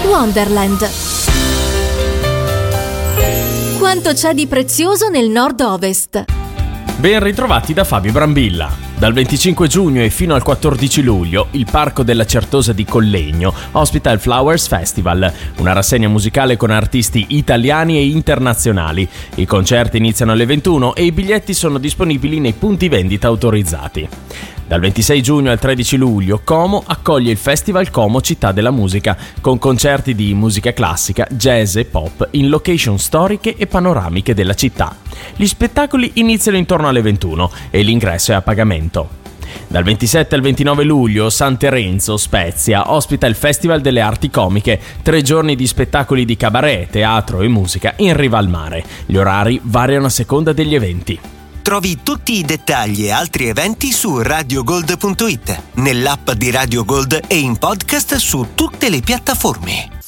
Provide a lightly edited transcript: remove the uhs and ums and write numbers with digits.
Wonderland. Quanto c'è di prezioso nel nord-ovest? Ben ritrovati da Fabio Brambilla. Dal 25 giugno e fino al 14 luglio il Parco della Certosa di Collegno ospita il Flowers Festival, una rassegna musicale con artisti italiani e internazionali. I concerti iniziano alle 21 e i biglietti sono disponibili nei punti vendita autorizzati. Dal 26 giugno al 13 luglio Como accoglie il Festival Como Città della Musica, con concerti di musica classica, jazz e pop in location storiche e panoramiche della città. Gli spettacoli iniziano intorno alle 21 e l'ingresso è a pagamento. Dal 27 al 29 luglio San Terenzo, Spezia, ospita il Festival delle Arti Comiche, 3 giorni di spettacoli di cabaret, teatro e musica in riva al mare. Gli orari variano a seconda degli eventi. Trovi tutti i dettagli e altri eventi su radiogold.it, nell'app di Radio Gold e in podcast su tutte le piattaforme.